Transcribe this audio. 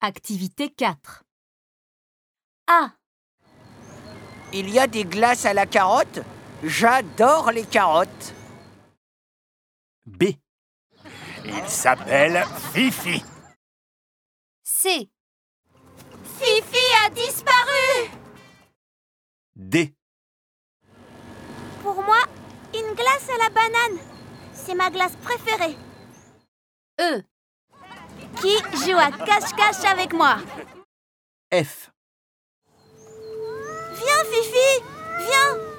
Activité 4. A. Il y a des glaces à la carotte? J'adore les carottes. B. Il s'appelle Fifi. C. Fifi a disparu! D. Pour moi, une glace à la banane. C'est ma glace préférée. E. Qui joue à cache-cache avec moi? F. Viens, Fifi! Viens!